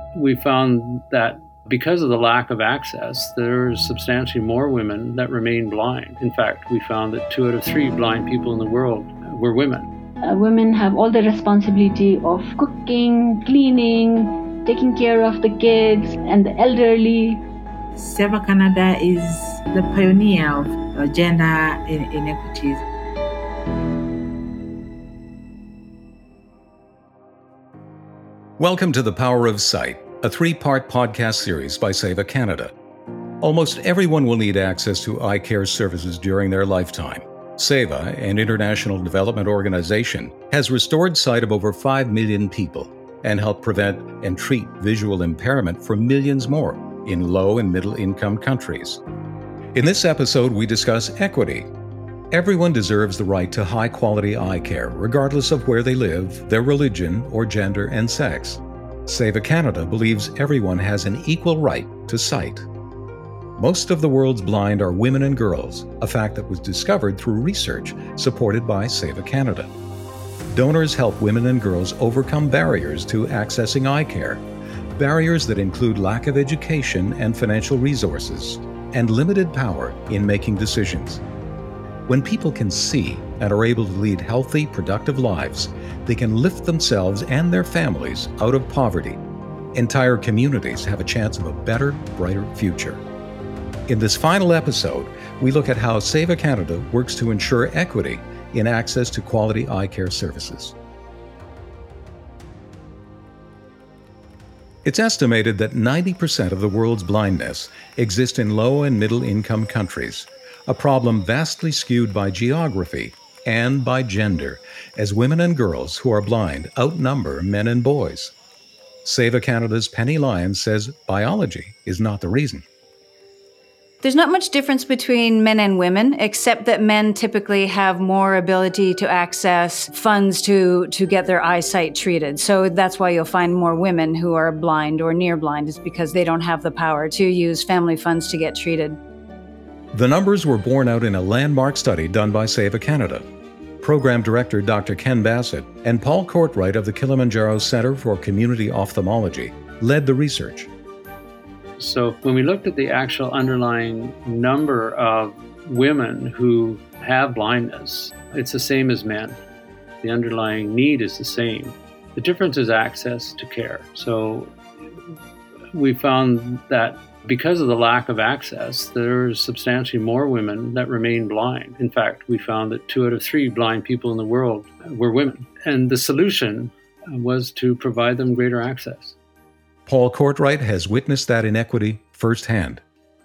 We found that because of the lack of access, there's substantially more women that remain blind. In fact, we found that 2 out of 3 blind people in the world were women. Women have all the responsibility of cooking, cleaning, taking care of the kids and the elderly. SEVA Canada is the pioneer of gender inequities. Welcome to The Power of Sight, a 3-part podcast series by SEVA Canada. Almost everyone will need access to eye care services during their lifetime. SEVA, an international development organization, has restored sight of over 5 million people and helped prevent and treat visual impairment for millions more in low and middle income countries. In this episode, we discuss equity. Everyone deserves the right to high-quality eye care, regardless of where they live, their religion, or gender and sex. SEVA Canada believes everyone has an equal right to sight. Most of the world's blind are women and girls, a fact that was discovered through research supported by SEVA Canada. Donors help women and girls overcome barriers to accessing eye care, barriers that include lack of education and financial resources, and limited power in making decisions. When people can see and are able to lead healthy, productive lives, they can lift themselves and their families out of poverty. Entire communities have a chance of a better, brighter future. In this final episode, we look at how SEVA Canada works to ensure equity in access to quality eye care services. It's estimated that 90% of the world's blindness exists in low and middle income countries, a problem vastly skewed by geography and by gender, as women and girls who are blind outnumber men and boys. SEVA Canada's Penny Lyons says biology is not the reason. There's not much difference between men and women, except that men typically have more ability to access funds to get their eyesight treated. So that's why you'll find more women who are blind or near blind, is because they don't have the power to use family funds to get treated. The numbers were borne out in a landmark study done by SEVA Canada. Program Director Dr. Ken Bassett and Paul Courtwright of the Kilimanjaro Center for Community Ophthalmology led the research. So when we looked at the actual underlying number of women who have blindness, it's the same as men. The underlying need is the same. The difference is access to care. So we found that because of the lack of access, there's substantially more women that remain blind. In fact, we found that 2 out of 3 blind people in the world were women. And the solution was to provide them greater access. Paul Courtwright has witnessed that inequity firsthand.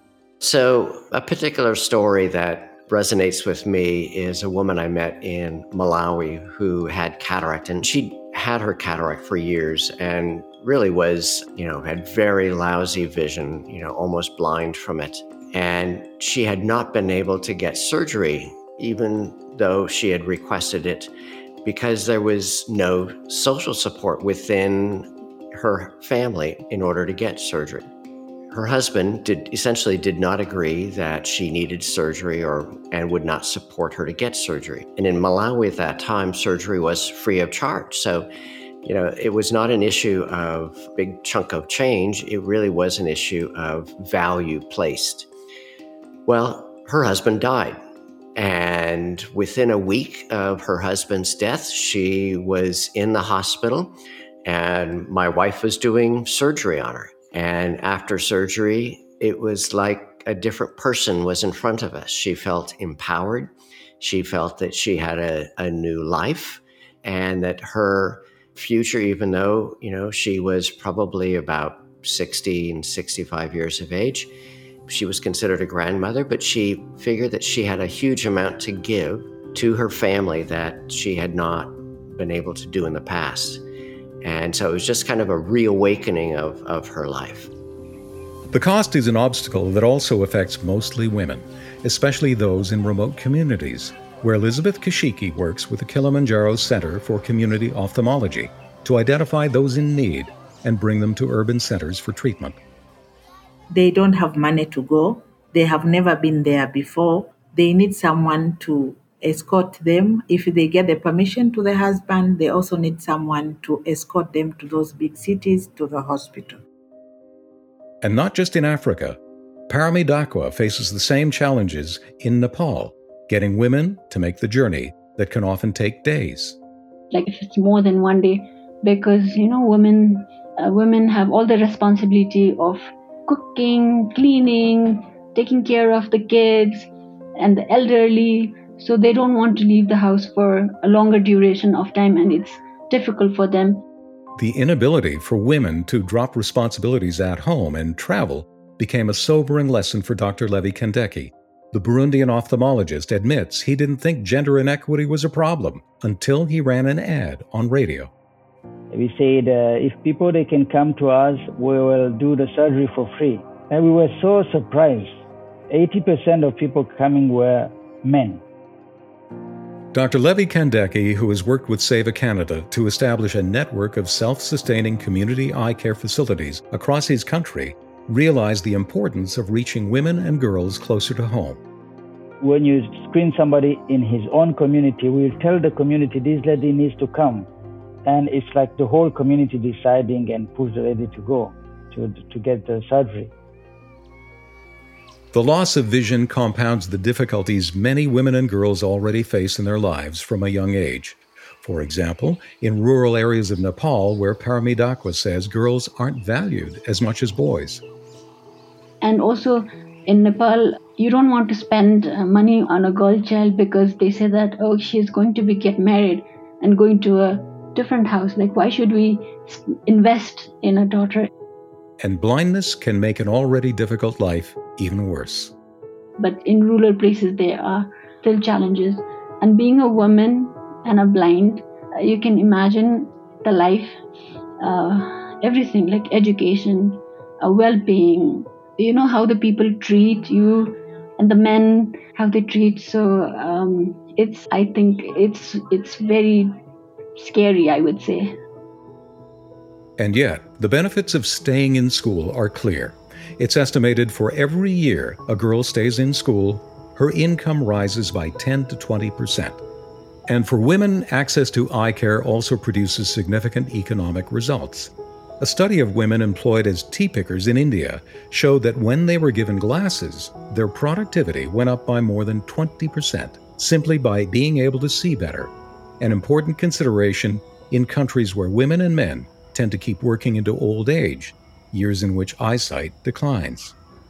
So a particular story that resonates with me is a woman I met in Malawi who had cataract, and she had her cataract for years and really was, had very lousy vision, almost blind from it. And she had not been able to get surgery, even though she had requested it, because there was no social support within her family in order to get surgery. Her husband did not agree that she needed surgery and would not support her to get surgery. And in Malawi at that time, surgery was free of charge. So, it was not an issue of big chunk of change. It really was an issue of value placed. Well, her husband died. And within a week of her husband's death, she was in the hospital and my wife was doing surgery on her. And after surgery, it was like a different person was in front of us. She felt empowered. She felt that she had a new life and that her future, even though, she was probably about 60 and 65 years of age, she was considered a grandmother, but she figured that she had a huge amount to give to her family that she had not been able to do in the past. And so it was just kind of a reawakening of her life. The cost is an obstacle that also affects mostly women, especially those in remote communities, where Elizabeth Kashiki works with the Kilimanjaro Center for Community Ophthalmology to identify those in need and bring them to urban centers for treatment. They don't have money to go. They have never been there before. They need someone to escort them. If they get the permission to the husband, they also need someone to escort them to those big cities, to the hospital. And not just in Africa. Parami Dakwa faces the same challenges in Nepal, getting women to make the journey that can often take days. Like if it's more than one day, because, women have all the responsibility of cooking, cleaning, taking care of the kids and the elderly. So they don't want to leave the house for a longer duration of time, and it's difficult for them. The inability for women to drop responsibilities at home and travel became a sobering lesson for Dr. Levi Kandeki. The Burundian ophthalmologist admits he didn't think gender inequity was a problem until he ran an ad on radio. We said, if people they can come to us, we will do the surgery for free. And we were so surprised. 80% of people coming were men. Dr. Levi Kandeki, who has worked with Seva Canada to establish a network of self-sustaining community eye care facilities across his country, realized the importance of reaching women and girls closer to home. When you screen somebody in his own community, we'll tell the community this lady needs to come. And it's like the whole community deciding and push the lady to go to get the surgery. The loss of vision compounds the difficulties many women and girls already face in their lives from a young age. For example, in rural areas of Nepal, where Parami Dakwa says girls aren't valued as much as boys. And also in Nepal, you don't want to spend money on a girl child because they say that, she's going to get married and going to a different house. Like, why should we invest in a daughter? And blindness can make an already difficult life even worse. But in rural places, there are still challenges. And being a woman and a blind, you can imagine the life, everything like education, well-being, how the people treat you and the men, how they treat. So I think it's very scary, I would say. And yet, the benefits of staying in school are clear. It's estimated for every year a girl stays in school, her income rises by 10 to 20%. And for women, access to eye care also produces significant economic results. A study of women employed as tea pickers in India showed that when they were given glasses, their productivity went up by more than 20%, simply by being able to see better. An important consideration in countries where women and men tend to keep working into old age, years in which eyesight declines.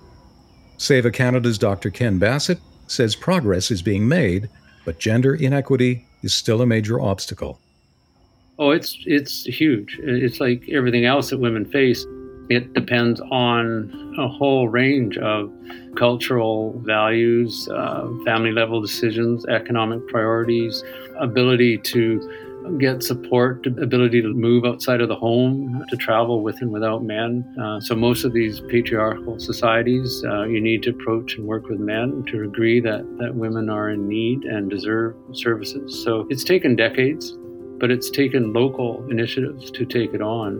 Seva Canada's Dr. Ken Bassett says progress is being made, but gender inequity is still a major obstacle. Oh, it's huge. It's like everything else that women face. It depends on a whole range of cultural values, family-level decisions, economic priorities, ability to get support, ability to move outside of the home, to travel with and without men. So most of these patriarchal societies, you need to approach and work with men to agree that women are in need and deserve services. So it's taken decades, but it's taken local initiatives to take it on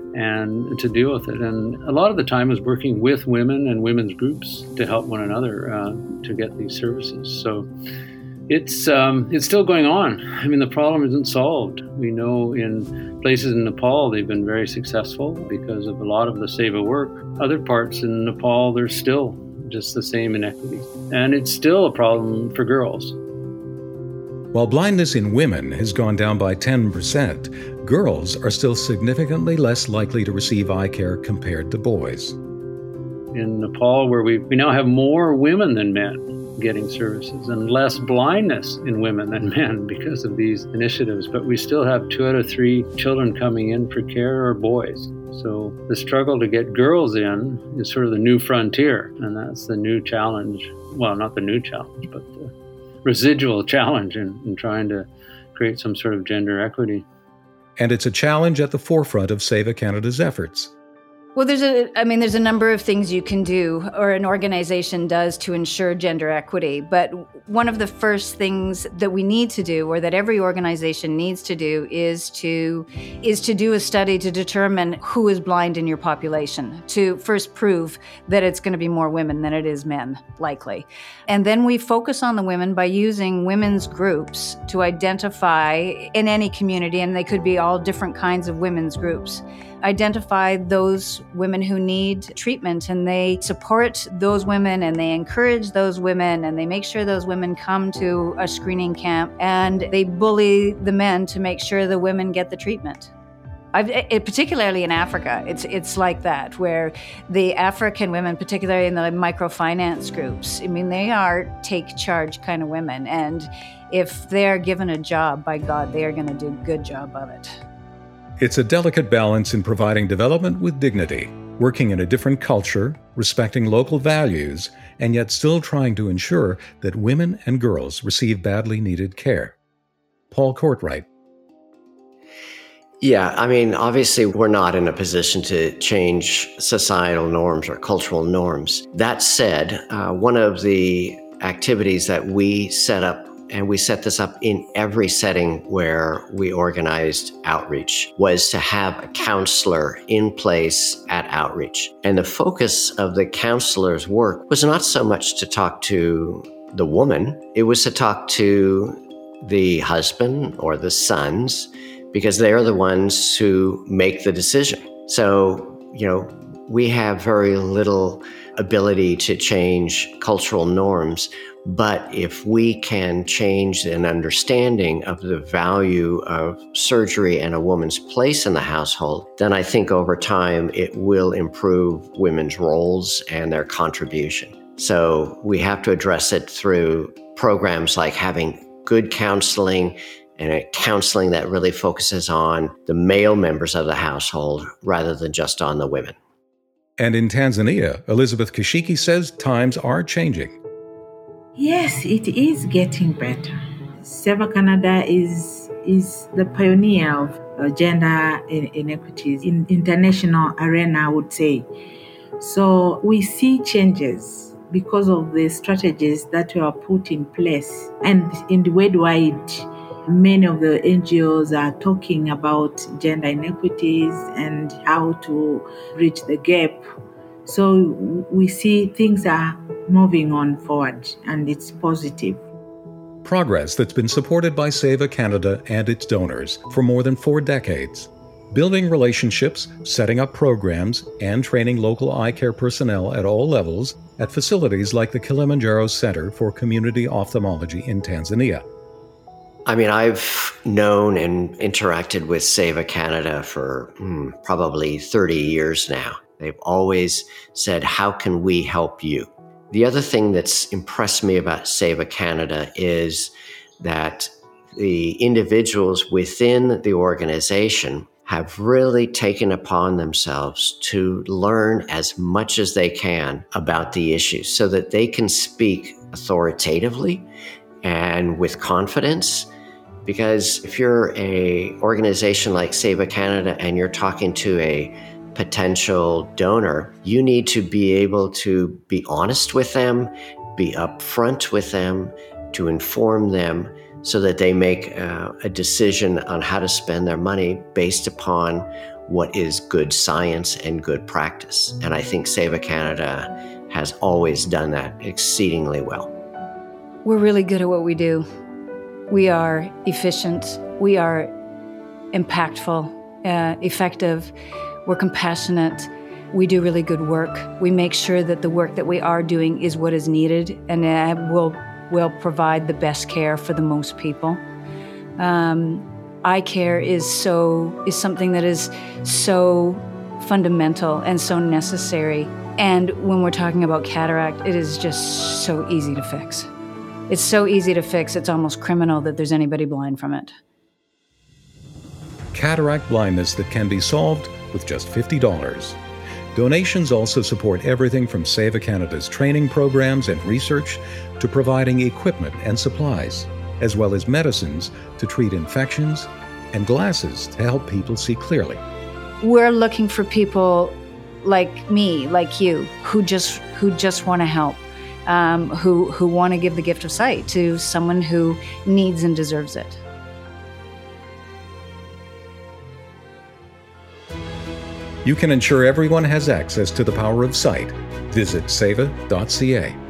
and to deal with it. And a lot of the time is working with women and women's groups to help one another to get these services. So it's still going on. I mean, the problem isn't solved. We know in places in Nepal, they've been very successful because of a lot of the Seva work. Other parts in Nepal, there's still just the same inequity. And it's still a problem for girls. While blindness in women has gone down by 10%, girls are still significantly less likely to receive eye care compared to boys. In Nepal, where we now have more women than men getting services and less blindness in women than men because of these initiatives, but we still have 2 out of 3 children coming in for care are boys. So the struggle to get girls in is sort of the new frontier, and that's the new challenge. Well, not the new challenge, but the residual challenge in trying to create some sort of gender equity. And it's a challenge at the forefront of Seva Canada's efforts. Well, there's a number of things you can do or an organization does to ensure gender equity. But one of the first things that we need to do, or that every organization needs to do, is to do a study to determine who is blind in your population, to first prove that it's going to be more women than it is men, likely. And then we focus on the women by using women's groups to identify in any community, and they could be all different kinds of women's groups, identify those women who need treatment, and they support those women, and they encourage those women, and they make sure those women come to a screening camp, and they bully the men to make sure the women get the treatment. Particularly in Africa, it's like that, where the African women, particularly in the microfinance groups, I mean, they are take charge kind of women. And if they're given a job, by God, they are going to do a good job of it. It's a delicate balance in providing development with dignity, working in a different culture, respecting local values, and yet still trying to ensure that women and girls receive badly needed care. Paul Courtwright. Yeah, I mean, obviously, we're not in a position to change societal norms or cultural norms. That said, one of the activities that we set up, and we set this up in every setting where we organized outreach, was to have a counselor in place at outreach. And the focus of the counselor's work was not so much to talk to the woman, it was to talk to the husband or the sons, because they're the ones who make the decision. So, we have very little ability to change cultural norms, but if we can change an understanding of the value of surgery and a woman's place in the household, then I think over time it will improve women's roles and their contribution. So we have to address it through programs like having good counseling, and a counseling that really focuses on the male members of the household rather than just on the women. And in Tanzania, Elizabeth Kashiki says times are changing. Yes, it is getting better. Seva Canada is the pioneer of gender inequities in international arena, I would say. So we see changes because of the strategies that were put in place. And in the worldwide, many of the NGOs are talking about gender inequities and how to bridge the gap. So we see things are moving on forward, and it's positive. Progress that's been supported by Seva Canada and its donors for more than 4 decades. Building relationships, setting up programs, and training local eye care personnel at all levels at facilities like the Kilimanjaro Center for Community Ophthalmology in Tanzania. I mean, I've known and interacted with Seva Canada for probably 30 years now. They've always said, how can we help you? The other thing that's impressed me about Seva Canada is that the individuals within the organization have really taken upon themselves to learn as much as they can about the issues so that they can speak authoritatively and with confidence. Because if you're an organization like Seva Canada and you're talking to a potential donor, you need to be able to be honest with them, be upfront with them, to inform them so that they make a decision on how to spend their money based upon what is good science and good practice. And I think Seva Canada has always done that exceedingly well. We're really good at what we do. We are efficient, we are impactful, effective, we're compassionate, we do really good work. We make sure that the work that we are doing is what is needed and will provide the best care for the most people. Eye care is something that is so fundamental and so necessary. And when we're talking about cataract, it is just so easy to fix. It's so easy to fix, it's almost criminal that there's anybody blind from it. Cataract blindness that can be solved with just $50. Donations also support everything from Seva Canada's training programs and research to providing equipment and supplies, as well as medicines to treat infections and glasses to help people see clearly. We're looking for people like me, like you, who just want to help. Who want to give the gift of sight to someone who needs and deserves it. You can ensure everyone has access to the power of sight. Visit seva.ca.